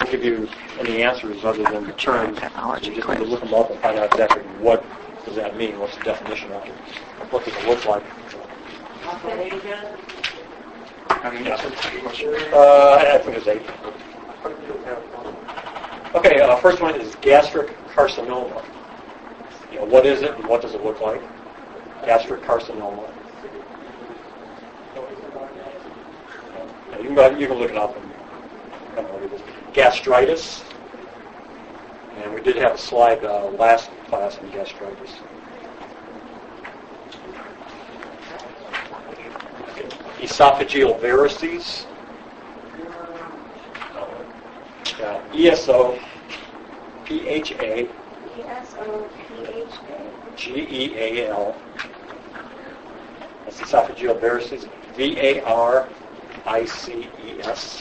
give you any answers other than the terms. Technology You just quiz. need to look them up and find out exactly what does that mean, what's the definition of it, what does it look like. I think it's 8. Okay, first one is gastric carcinoma. What is it and what does it look like? Gastric carcinoma. You can look it up and kind of look at this. Gastritis. And we did have a slide last class on gastritis. Esophageal varices. ESO, PHA, GEAL. That's esophageal varices. VARICES.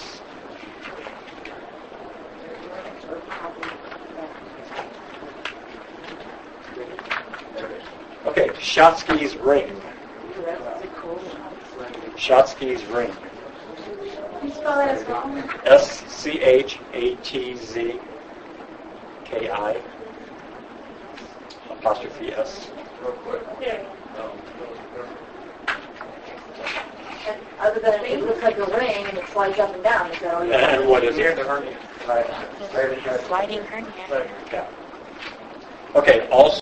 Okay, Schatzki's ring. Schatzki's ring. Can you spell that as well? SCHATZKI apostrophe S. And other than it looks like a ring and it slides up and down, is that all you And what is it? Sliding hernia. Yeah. Okay, also